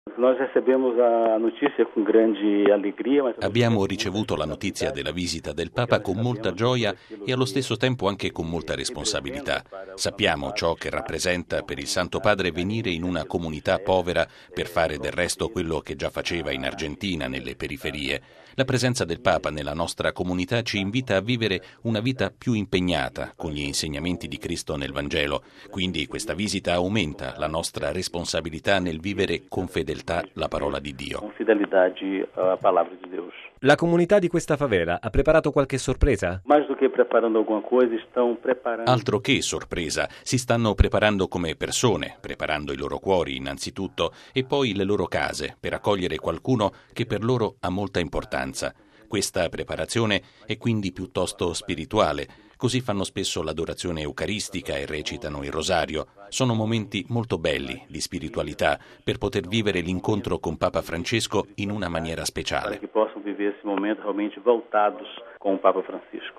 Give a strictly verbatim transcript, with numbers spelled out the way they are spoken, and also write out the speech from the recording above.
Nós recebemos a notícia con grande allegria. Ma... Abbiamo ricevuto la notizia della visita del Papa con molta gioia e allo stesso tempo anche con molta responsabilità. Sappiamo ciò che rappresenta per il Santo Padre venire in una comunità povera per fare del resto quello che già faceva in Argentina, nelle periferie. La presenza del Papa nella nostra comunità ci invita a vivere una vita più impegnata con gli insegnamenti di Cristo nel Vangelo. Quindi questa visita aumenta la nostra responsabilità nel vivere con fedeltà la parola di Dio. Con fidelidade a palavra di Deus. La comunità di questa favela ha preparato qualche sorpresa? Mais do che preparando alguma coisa, estão preparando. Altro che sorpresa, si stanno preparando come persone, preparando i loro cuori innanzitutto e poi le loro case per accogliere qualcuno che per loro ha molta importanza. Questa preparazione è quindi piuttosto spirituale, così fanno spesso l'adorazione eucaristica e recitano il rosario. Sono momenti molto belli di spiritualità per poter vivere l'incontro con Papa Francesco in una maniera speciale. Para que possam viver esse momento realmente voltados com o Papa Francisco.